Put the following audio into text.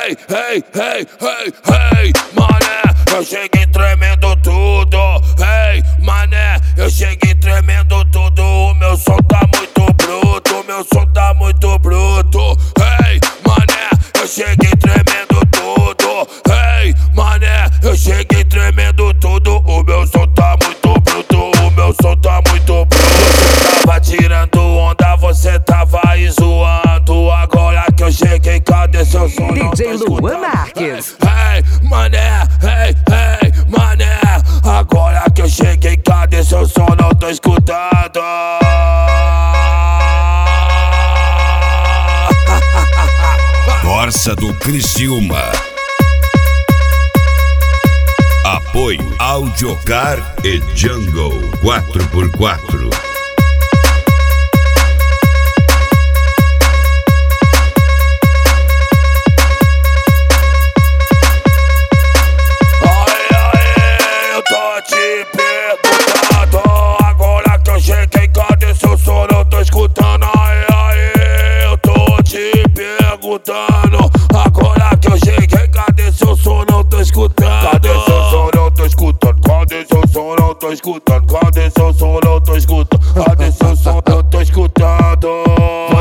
hey, hey, hey, hey, mané, eu cheguei tremendo tudo. Hey, mané, eu cheguei tremendo tudo. O meu som tá muito bruto, o meu som tá muito bruto. Hey, mané, eu cheguei tremendo tudo. Hey, mané, eu cheguei tremendo tudo. O meu som tá muito bruto, o meu som tá muito bruto. Você tava tirando onda, você tava aí zoando. Agora que eu cheguei, cadê seu som? DJ Luan Marques. Hey, mané, hey, hey, mané. Agora que eu cheguei, cadê seu som? Não tô escutando. Força do Criciúma. Apoio Audiocar e Jungle 4x4. Te perguntando, agora que eu cheguei, cadê seu som? Não tô escutando. Eu tô te perguntando, agora que eu cheguei, cadê seu som? Não tô escutando. Cadê seu som? Não tô escutando. Cadê seu som? Não tô escutando. Cadê seu som? Não tô escutando. Cadê seu som? Não tô escutando.